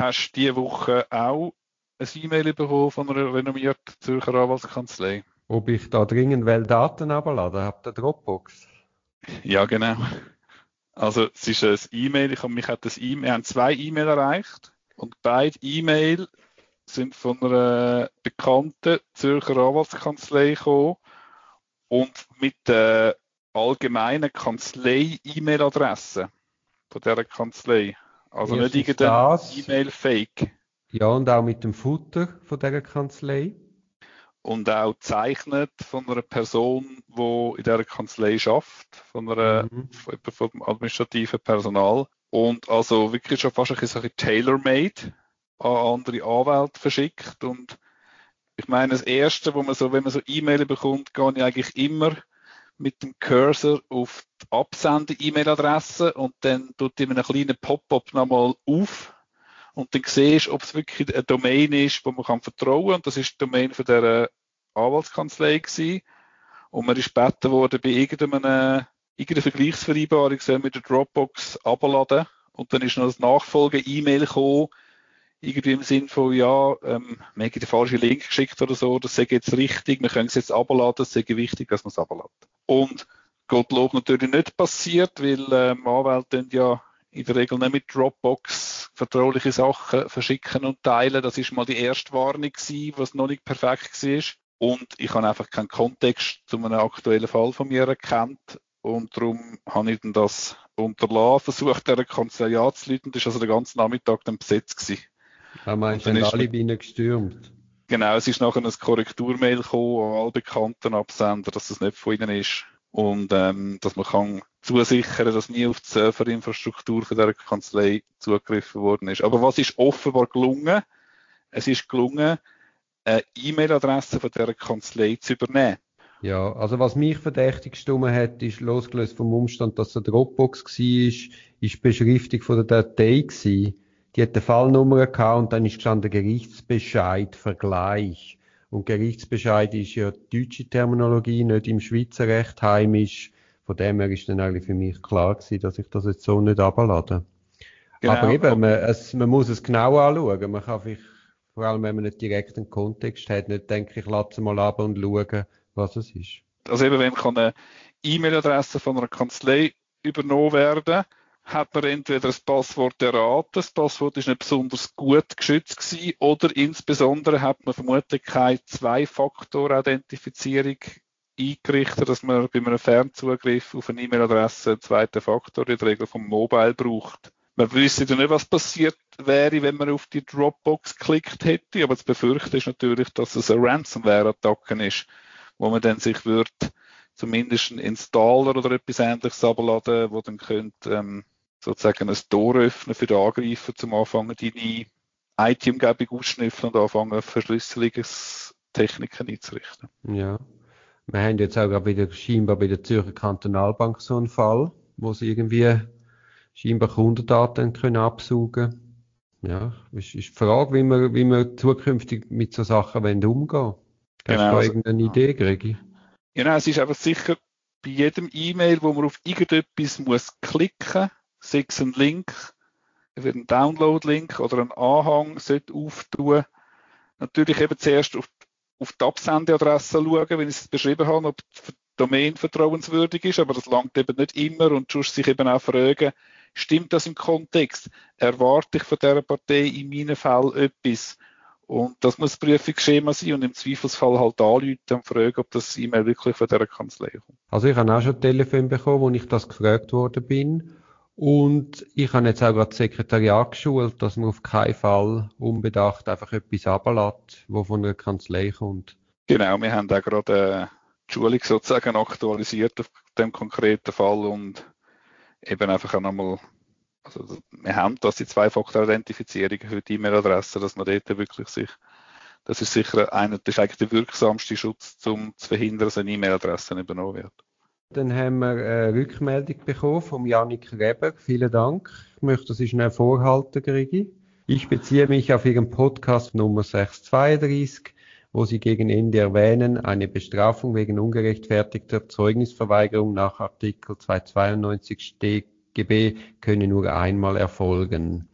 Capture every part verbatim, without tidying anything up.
hast diese Woche auch ein E-Mail bekommen von einer renommierten Zürcher Anwaltskanzlei. Ob ich da dringend will Daten abladen habe, der Dropbox. Ja, genau. Also es ist ein E-Mail, ich habe mich hat das E-Mail, wir haben zwei E-Mail erreicht und beide E-Mail sind von einer bekannten Zürcher Anwaltskanzlei gekommen und mit der allgemeinen Kanzlei-E-Mail-Adresse von dieser Kanzlei. Also nicht Erstens irgendein das, E-Mail-Fake. ja, und auch mit dem Futter von dieser Kanzlei. Und auch gezeichnet von einer Person, die in dieser Kanzlei arbeitet, von einer, Mhm. von, vom administrativen Personal. Und also wirklich schon fast ein bisschen tailor-made an andere Anwälte verschickt. Und ich meine, das Erste, wo man so, wenn man so E-Mail bekommt, gehe ich eigentlich immer mit dem Cursor auf die Absender-E-Mail-Adresse und dann tut ihm einen kleinen Pop-up nochmal auf. Und dann siehst du, ob es wirklich eine Domain ist, wo man kann vertrauen kann. Und das ist die Domain von dieser Anwaltskanzlei gewesen. Und man ist gebeten worden, bei irgendeiner, irgendeiner Vergleichsvereinbarung soll mit der Dropbox abladen. Und dann ist noch das Nachfolge-E-Mail gekommen, irgendwie im Sinn von, ja, ähm, wir haben den falschen Link geschickt oder so, das sei jetzt richtig, wir können es jetzt abladen, es sei wichtig, dass man es abladen. Und Gottlob natürlich nicht passiert, weil ähm, Anwälte ja in der Regel nicht mit Dropbox vertrauliche Sachen verschicken und teilen. Das ist mal die erste Warnung gewesen, was noch nicht perfekt war. Und ich habe einfach keinen Kontext zu einem aktuellen Fall von mir erkannt. Und darum habe ich dann das unterlassen, versucht, dieser Kanzlei anzuleiten. Das war also den ganzen Nachmittag dann besetzt gewesen. Da meinst du, Und dann haben ist alle Bienen gestürmt. Genau, es ist nachher ein Korrekturmail gekommen an alle bekannten Absender, dass das nicht von ihnen ist. Und ähm, dass man kann zusichern, dass nie auf die Serverinfrastruktur von dieser Kanzlei zugegriffen worden ist. Aber was ist offenbar gelungen? Es ist gelungen, eine E-Mail-Adresse von dieser Kanzlei zu übernehmen. Ja, also was mich verdächtig gestimmt hat, ist losgelöst vom Umstand, dass es eine Dropbox war, ist die Beschriftung von der Datei gewesen. Die hat eine Fallnummer gehabt und dann ist gestanden Gerichtsbescheid, Vergleich. Und Gerichtsbescheid ist ja deutsche Terminologie, nicht im Schweizer Recht heimisch. Von dem her ist dann eigentlich für mich klar gewesen, dass ich das jetzt so nicht runterlade. Genau. Aber eben, man, es, man muss es genau anschauen. Man kann vielleicht, vor allem wenn man nicht direkt einen Kontext hat, nicht denken, ich lade es mal ab und schauen, was es ist. Also eben, wenn kann eine E-Mail-Adresse von einer Kanzlei übernommen werden, hat man entweder das Passwort erraten, das Passwort ist nicht besonders gut geschützt gewesen, oder insbesondere hat man vermutlich keine Zwei-Faktor-Authentifizierung eingerichtet, dass man bei einem Fernzugriff auf eine E-Mail-Adresse einen zweiten Faktor in der Regel vom Mobile braucht. Man wüsste ja nicht, was passiert wäre, wenn man auf die Dropbox geklickt hätte, aber das Befürchten ist natürlich, dass es eine Ransomware-Attacke ist, wo man dann sich wird zumindest einen Installer oder etwas Ähnliches abladen, wo dann könnte ähm, sozusagen ein Tor öffnen für den Angreifer, zum Anfangen deine I T-Umgebung ausschnüffeln und anfangen, Verschlüsselungstechniken einzurichten. Ja. Wir haben jetzt auch gerade wieder scheinbar bei der Zürcher Kantonalbank so einen Fall, wo sie irgendwie scheinbar Kundendaten können absaugen. Ja, ist, ist die Frage, wie wir, wie wir zukünftig mit so Sachen umgehen wollen. Hast Genau, du da also, irgendeine Idee, Gregi? Genau, es ist einfach sicher bei jedem E-Mail, wo man auf irgendetwas muss klicken, sei es ein Link, ein Download-Link oder ein Anhang sollte auftun. Natürlich eben zuerst auf, auf die Absendeadresse schauen, wenn ich es beschrieben habe, ob die Domain vertrauenswürdig ist, aber das langt eben nicht immer und sonst sich eben auch fragen, stimmt das im Kontext? Erwarte ich von dieser Partei in meinem Fall etwas? Und das muss ein Prüfungsschema sein und im Zweifelsfall halt anrufen und fragen, ob das E-Mail wirklich von dieser Kanzlei kommt. Also ich habe auch schon ein Telefon bekommen, wo ich das gefragt worden bin. Und ich habe jetzt auch gerade das Sekretariat geschult, dass man auf keinen Fall unbedacht einfach etwas ablässt, was von einer Kanzlei kommt. Genau, wir haben auch gerade die Schulung sozusagen aktualisiert auf dem konkreten Fall und eben einfach auch nochmal, also wir haben das, die Zwei-Faktor-Identifizierung für die E-Mail-Adresse, dass man dort wirklich sich, das ist sicher einer, das ist eigentlich der wirksamste Schutz, um zu verhindern, dass eine E-Mail-Adresse übernommen wird. Dann haben wir eine Rückmeldung bekommen vom Jannik Reber. Vielen Dank. Ich möchte Sie schnell vorhalten, Gregi. Ich beziehe mich auf Ihren Podcast Nummer sechshundertzweiunddreißig, wo Sie gegen Ende erwähnen, eine Bestrafung wegen ungerechtfertigter Zeugnisverweigerung nach Artikel zweihundertzweiundneunzig StGB könne nur einmal erfolgen.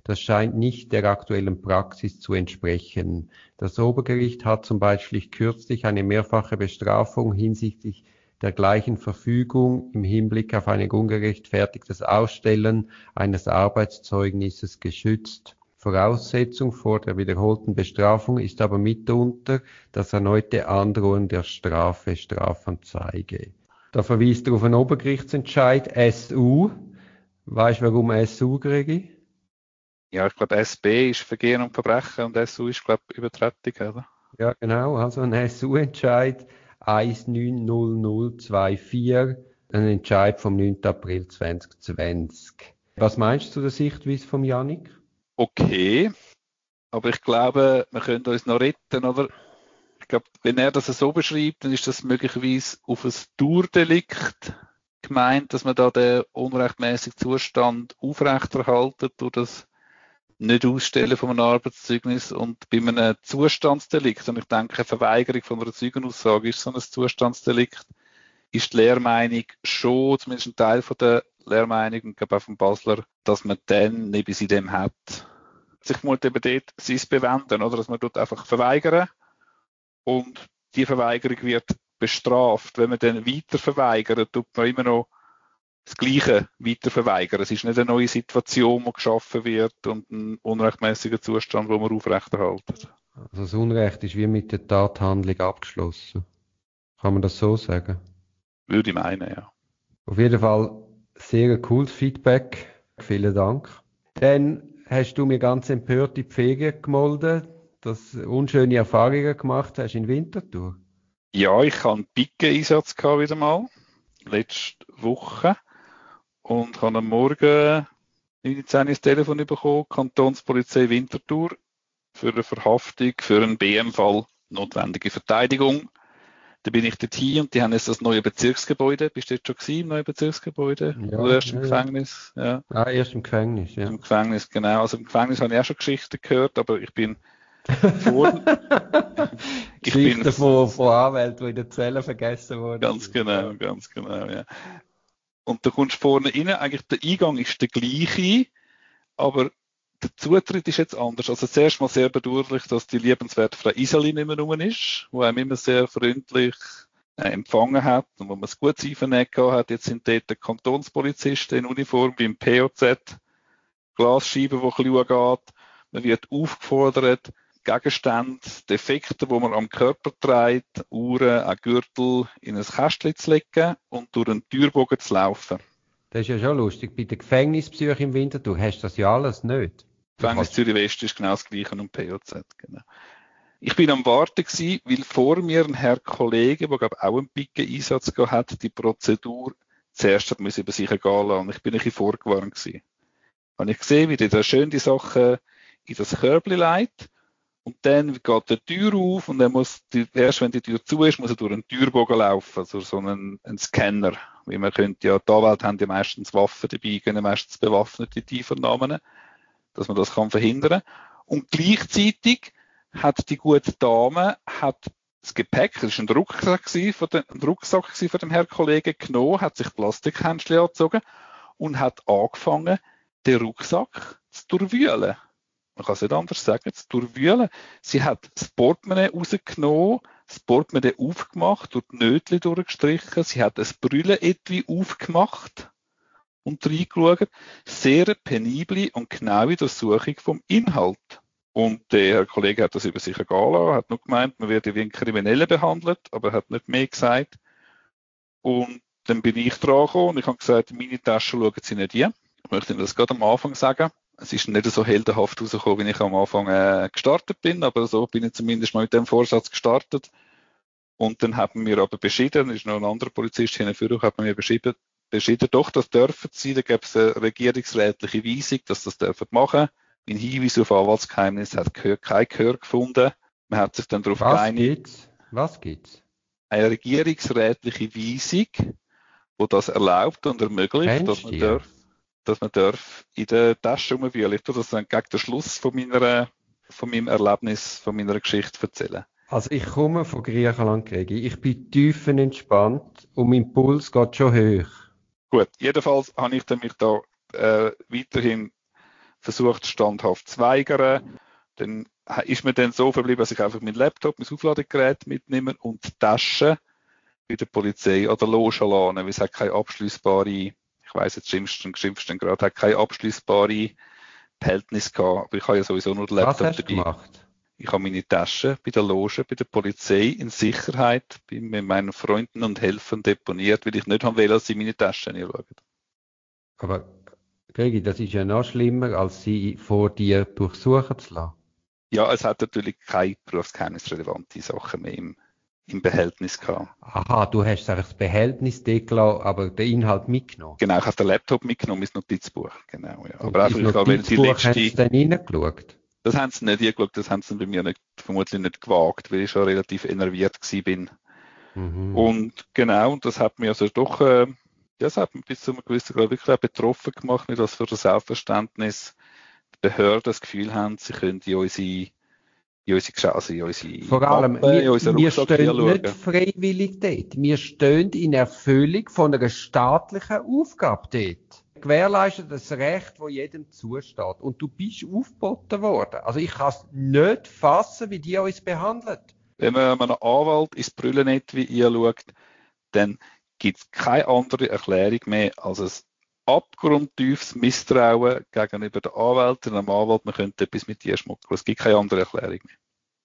Das scheint nicht der aktuellen Praxis zu entsprechen. Das Obergericht hat zum Beispiel kürzlich eine mehrfache Bestrafung hinsichtlich der gleichen Verfügung im Hinblick auf ein ungerechtfertigtes Ausstellen eines Arbeitszeugnisses geschützt. Voraussetzung vor der wiederholten Bestrafung ist aber mitunter das erneute Androhen der Strafe, Strafanzeige. Da verweist er auf einen Obergerichtsentscheid, S U. Weisst du, warum S U, Gregi? Ja, ich glaube, S B ist Vergehen und Verbrechen und S U ist, glaube ich, Übertretung, oder? Ja, genau. Also ein S U-Entscheid eins neun null null zwei vier, ein Entscheid vom neunten April zwanzig zwanzig. Was meinst du zu der Sichtweise von Jannik? Okay, aber ich glaube, wir können uns noch retten, oder? Ich glaube, wenn er das so beschreibt, dann ist das möglicherweise auf ein Dauerdelikt gemeint, dass man da den unrechtmäßigen Zustand aufrechterhalten durch das Nicht-Ausstellen von einem Arbeitszeugnis und bei einem Zustandsdelikt, und ich denke, eine Verweigerung von einer Zeugenaussage ist so ein Zustandsdelikt, ist die Lehrmeinung schon, zumindest ein Teil von der Lehrmeinung, und ich glaube auch vom Basler, dass man dann nicht bis in dem hat. Sich muss eben dort sein bewenden, oder? Dass man dort einfach verweigern und die Verweigerung wird bestraft. Wenn man dann weiter verweigert, tut man immer noch das Gleiche weiter verweigern. Es ist nicht eine neue Situation, die geschaffen wird und ein unrechtmäßiger Zustand, den man aufrechterhalten. Also das Unrecht ist wie mit der Tathandlung abgeschlossen. Kann man das so sagen? Würde ich meinen, ja. Auf jeden Fall sehr cooles Feedback. Vielen Dank. Dann hast du mir ganz empört in die Ferien gemolden, dass du unschöne Erfahrungen gemacht hast in Winterthur. Ja, ich hatte einen Picke-Einsatz wieder mal, letzte Woche, und habe am Morgen neun Uhr zehn das Telefon bekommen, Kantonspolizei Winterthur, für eine Verhaftung, für einen B M-Fall, notwendige Verteidigung. Da bin ich dorthin und die haben jetzt das neue Bezirksgebäude. Bist du jetzt schon gewesen im neuen Bezirksgebäude? Ja, Oder erst im ja, Gefängnis? Ja. Ah, erst im Gefängnis, ja. Im Gefängnis, genau. Also im Gefängnis habe ich auch schon Geschichten gehört, aber ich bin vor... ich Geschichten bin von, von Anwälten, die in der Zelle vergessen wurden. Ganz genau, ja. ganz genau, ja. Und da kommst du vorne rein, eigentlich der Eingang ist der gleiche, aber der Zutritt ist jetzt anders. Also zuerst mal sehr bedauerlich, dass die liebenswerte Frau Iseli nicht mehr rum ist, die einem immer sehr freundlich äh, empfangen hat und wo man es gut einvernehmen hat. Jetzt sind dort die Kantonspolizisten in Uniform beim P O Z, Glasscheiben, die ein bisschen geht. Man wird aufgefordert, Gegenstände, Defekte, die man am Körper trägt, Uhren, auch Gürtel, in ein Kästchen zu legen und durch einen Türbogen zu laufen. Das ist ja schon lustig. Bei den Gefängnispsyche im Winterthur hast du das ja alles nicht. Gefängnis Zürich West ist genau das Gleiche und P O Z. Genau. Ich bin am Warten gewesen, weil vor mir ein Herr Kollege, der glaube auch einen Picke-Einsatz hat, die Prozedur zuerst hat müssen über sich ergehen lassen. Ich bin ein bisschen vorgewarnt gewesen. Habe ich gesehen, wie der da schön die Sachen in das Körbchen legt. Und dann geht die Tür auf und dann muss die, erst wenn die Tür zu ist, muss er durch einen Türbogen laufen, also so einen, einen Scanner. Wie man könnte ja, die Anwälte haben ja meistens Waffen dabei, gehen meistens bewaffnete Einvernahmen, dass man das kann verhindern. Und gleichzeitig hat die gute Dame hat das Gepäck, das war ein Rucksack von dem, ein Rucksack von dem Herrn Kollegen genommen, hat sich Plastikhändchen angezogen und hat angefangen, den Rucksack zu durchwühlen. Man kann es nicht anders sagen, zu durchwühlen. Sie hat das Portemonnaie rausgenommen, das Portemonnaie aufgemacht, durch die Nötchen durchgestrichen. Sie hat ein Brüllen-Etui aufgemacht und reingeschaut. Sehr penible und genaue Durchsuchung vom Inhalt. Und der Herr Kollege hat das über sich ergehen lassen, hat nur gemeint, man werde wie ein Krimineller behandelt, aber er hat nicht mehr gesagt. Und dann bin ich dran gekommen und ich habe gesagt, meine Tasche schauen Sie nicht hin. Ich möchte Ihnen das gerade am Anfang sagen. Es ist nicht so heldenhaft rausgekommen, wie ich am Anfang äh, gestartet bin, aber so bin ich zumindest mal mit dem Vorsatz gestartet. Und dann haben wir aber beschieden, ist noch ein anderer Polizist hinführend, hat man mir beschieden, beschieden, doch, das dürfen sie, da gäbe es eine regierungsrätliche Weisung, dass das dürfen machen. Mein Hinweis auf Anwaltsgeheimnis hat kein Gehör gefunden. Man hat sich dann darauf Was geeinigt. Gibt's? Was gibt's? Eine regierungsrätliche Weisung, die das erlaubt und ermöglicht, Kennst dass man die? darf, dass man darf in der Tasche rumwühlen. Ich tue das dann gegen den Schluss von meiner, von meinem Erlebnis, von meiner Geschichte erzählen. Also ich komme von Griechenland, Gregi. Ich bin tiefenentspannt und mein Puls geht schon hoch. Gut, jedenfalls habe ich dann mich da äh, weiterhin versucht standhaft zu weigern. Dann ist mir dann so verblieben, dass ich einfach meinen Laptop, mein Aufladegerät mitnehme und die Tasche bei der Polizei an der Loge lasse, weil es hat keine abschließbare, ich weiss jetzt schimpfst du schimpfst du gerade, hat keine abschließbare Behältnis gehabt, aber ich habe ja sowieso nur den Laptop Was hast du dabei. gemacht? Ich habe meine Tasche bei der Loge, bei der Polizei in Sicherheit bei meinen Freunden und Helfern deponiert, weil ich nicht haben will, dass sie meine Tasche nicht schauen. Aber, Gregi, das ist ja noch schlimmer, als sie vor dir durchsuchen zu lassen. Ja, es hat natürlich keine berufsgeheimnisrelevante Sachen mehr im, im Behältnis gehabt. Aha, du hast einfach das Behältnis deckeln, aber den Inhalt mitgenommen. Genau, ich habe den Laptop mitgenommen, mein Notizbuch. Genau, ja. Und Aber einfach, ins ich habe die Notizbuch haben sie letzte, dann reingeschaut. das haben sie nicht angeschaut, das haben sie bei mir nicht, vermutlich nicht gewagt, weil ich schon relativ enerviert gewesen bin. Mhm. Und genau, das hat mir also doch, äh, das hat mich bis zu einem gewissen Grad wirklich auch betroffen gemacht, nicht dass für das Selbstverständnis die Behörden das Gefühl haben, sie können in unsere, in unsere, Gesche- also in unsere Vor allem, Mappe, in wir, unseren wir Rucksack stehen hinschauen. nicht freiwillig dort. Wir stehen in Erfüllung von einer staatlichen Aufgabe dort. Gewährleistet das Recht, das jedem zusteht. Und du bist aufgeboten worden. Also ich kann es nicht fassen, wie die uns behandelt. Wenn man einem Anwalt ins Brüllenetui anschaut, dann gibt es keine andere Erklärung mehr als ein abgrundtiefes Misstrauen gegenüber den Anwälten und dem Anwalt, man könnte etwas mit dir schmuggeln. Es gibt keine andere Erklärung mehr.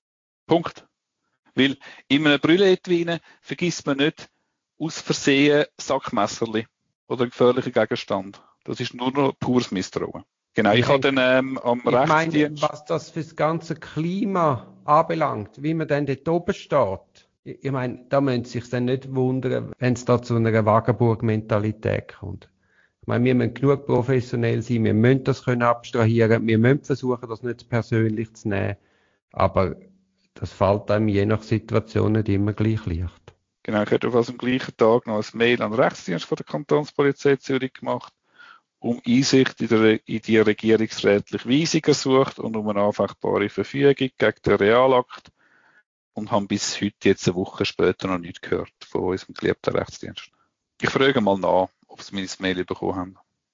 Punkt. Weil in einem Brüllenetui vergisst man nicht aus Versehen Sackmesserli oder gefährliche Gegenstand. Das ist nur noch pures Misstrauen. Genau, ich, ich habe dann ähm, am ich Rechtsdienst... meine, was das für das ganze Klima anbelangt, wie man dann dort oben steht. Ich, ich meine, da müssen Sie sich dann nicht wundern, wenn es da zu einer Wagenburg-Mentalität kommt. Ich meine, wir müssen genug professionell sein, wir müssen das können abstrahieren, wir müssen versuchen, das nicht persönlich zu nehmen, aber das fällt einem je nach Situation nicht immer gleich leicht. Genau, ich hätte fast am gleichen Tag noch ein Mail an den Rechtsdienst von der Kantonspolizei Zürich gemacht, um Einsicht in, der, in die regierungsrätliche Weisung ersucht und um eine anfechtbare Verfügung gegen den Realakt und haben bis heute, jetzt eine Woche später, noch nichts gehört von unserem geliebten Rechtsdienst. Ich frage mal nach, ob sie meine Mail bekommen haben.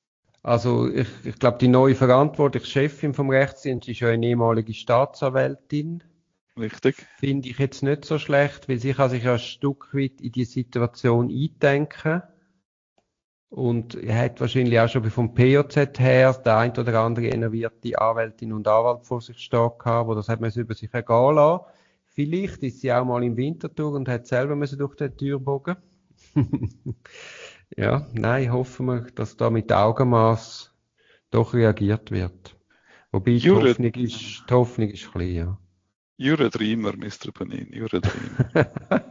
Also ich, ich glaube, die neue verantwortliche Chefin vom Rechtsdienst ist ja eine ehemalige Staatsanwältin. Richtig. Finde ich jetzt nicht so schlecht, weil sie kann sich ja ein Stück weit in die Situation eindenken. Und er hat wahrscheinlich auch schon vom P J Z her der ein oder andere enervierte Anwältin und Anwalt vor sich stehen gehabt, wo das hat man über sich ergehen lassen. Vielleicht ist sie auch mal im Winterthur und hat selber müssen durch den Türbogen. Ja, nein, hoffen wir, dass da mit Augenmaß doch reagiert wird. Wobei die Jure, Hoffnung ist, die Hoffnung ist klein, ja. Jure Dreamer, Mister Panin, Jure Dreamer.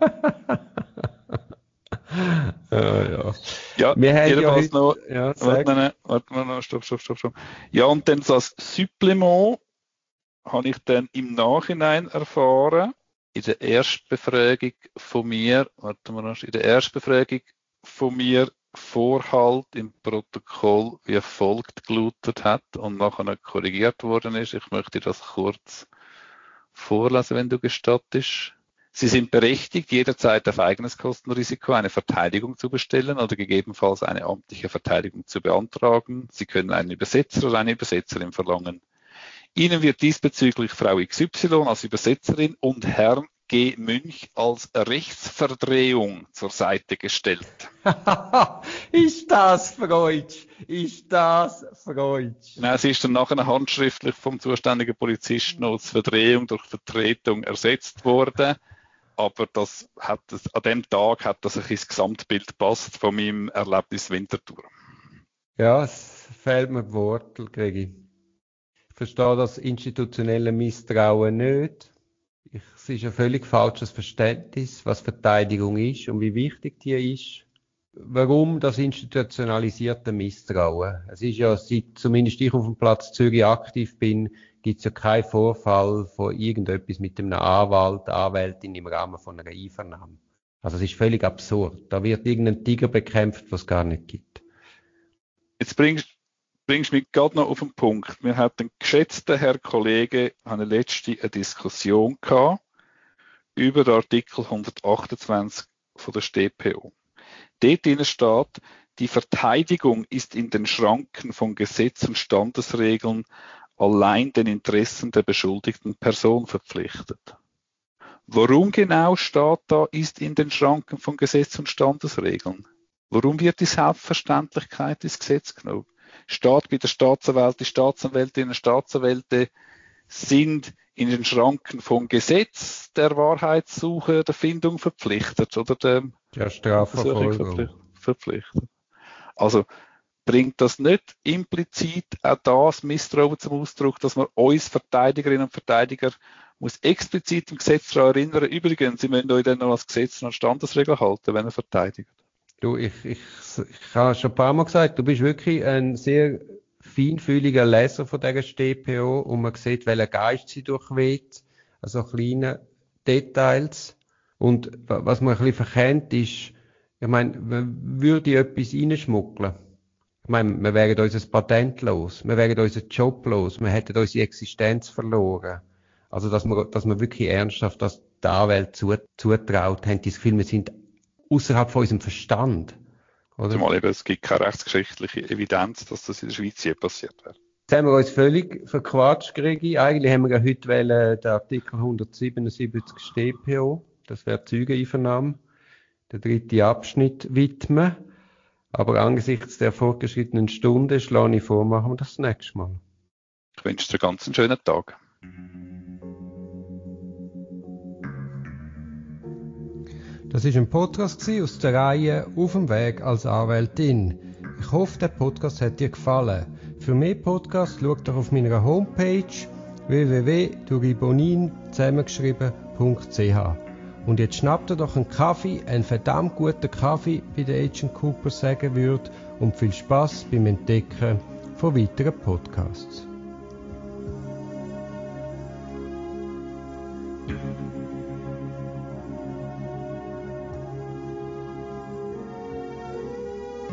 Ja, ja. Ja, Wir haben jedenfalls ja noch, heute, ja, warte, sag. nein, nein, warte mal noch, stopp, stopp, stopp, stopp. Ja, und dann so als Supplement habe ich dann im Nachhinein erfahren, in der Erstbefragung von mir, warte mal noch, in der Erstbefragung von mir Vorhalt im Protokoll wie folgt gelautet hat und nachher korrigiert worden ist. Ich möchte das kurz vorlesen, wenn du gestattest. Sie sind berechtigt, jederzeit auf eigenes Kostenrisiko eine Verteidigung zu bestellen oder gegebenenfalls eine amtliche Verteidigung zu beantragen. Sie können einen Übersetzer oder eine Übersetzerin verlangen. Ihnen wird diesbezüglich Frau X Y als Übersetzerin und Herrn G. Münch als Rechtsverdrehung zur Seite gestellt. Ist das Freudsch? Ist das Freudsch? Nein, es ist dann nachher handschriftlich vom zuständigen Polizisten als Verdrehung durch Vertretung ersetzt worden. Aber das hat es, an dem Tag hat das ein ins Gesamtbild gepasst von meinem Erlebnis Winterthur. Ja, es fehlt mir Worte, Gregi. Ich verstehe das institutionelle Misstrauen nicht. Ich, es ist ein völlig falsches Verständnis, was Verteidigung ist und wie wichtig die ist. Warum das institutionalisierte Misstrauen? Es ist ja, seit zumindest ich auf dem Platz Zürich aktiv bin, gibt es ja keinen Vorfall von irgendetwas mit einem Anwalt, Anwältin im Rahmen von einer Einvernahme. Also es ist völlig absurd. Da wird irgendein Tiger bekämpft, was es gar nicht gibt. Jetzt bringst bringst mich gerade noch auf den Punkt. Wir hatten einen geschätzten Herr Kollege, eine letzte eine Diskussion gehabt über den Artikel hundertachtundzwanzig von der S t P O. dort drinnen steht, die Verteidigung ist in den Schranken von Gesetz und Standesregeln allein den Interessen der beschuldigten Person verpflichtet. Warum genau steht da, ist in den Schranken von Gesetz und Standesregeln? Warum wird die Selbstverständlichkeit ins Gesetz genommen? Steht bei der Staatsanwältin, die Staatsanwältinnen und Staatsanwälte sind in den Schranken vom Gesetz der Wahrheitssuche, der Findung verpflichtet oder der ja, Strafverfolgung verpflichtet. Also bringt das nicht implizit auch das Misstrauen zum Ausdruck, dass man uns Verteidigerinnen und Verteidiger muss explizit im Gesetz daran erinnern, übrigens, Sie müssen euch dann noch als Gesetz und Standesregel halten, wenn ihr verteidigt. Du, ich, ich, ich habe schon ein paar Mal gesagt, du bist wirklich ein sehr feinfühliger Leser von dieser S t P O und man sieht, welcher Geist sie durchweht, also kleine Details. Und was man ein bisschen verkennt ist, ich meine, man würde etwas reinschmuggeln. Ich meine, wir wären unser Patent los, wir wären unseren Job los, wir hätten unsere Existenz verloren. Also, dass man, dass man wirklich ernsthaft das der Anwälte zutraut, haben die das Gefühl, wir sind außerhalb von unserem Verstand. Oder? Zumal eben, es gibt keine rechtsgeschichtliche Evidenz, dass das in der Schweiz je passiert wäre. Jetzt haben wir uns völlig verquatscht, Gregi. Eigentlich haben wir ja heute wollen, den Artikel hundertsiebenundsiebzig S t P O, das wäre Zeugeneinvernahme, der dritte Abschnitt widmen. Aber angesichts der fortgeschrittenen Stunde schlage ich vor, machen wir das nächste Mal. Ich wünsche dir ganz einen schönen Tag. Das ist ein Podcast aus der Reihe Auf dem Weg als Anwältin. Ich hoffe, der Podcast hat dir gefallen. Für mehr Podcasts schau doch auf meiner Homepage w w w punkt duribonin zusammengeschrieben punkt c h. Und jetzt schnapp dir doch einen Kaffee, einen verdammt guten Kaffee, wie der Agent Cooper sagen würde, und viel Spaß beim Entdecken von weiteren Podcasts. Thank you.